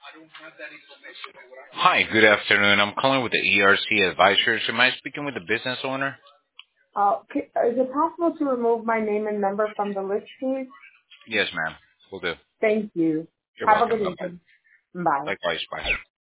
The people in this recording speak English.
Hi, good afternoon. I'm calling with the ERC Advisors. Am I speaking with the business owner? Is it possible to remove my name and number from the list, please? Yes, ma'am. Will do. Thank you. You're Have a welcome. good Bye-bye. evening. Bye. Likewise. Bye.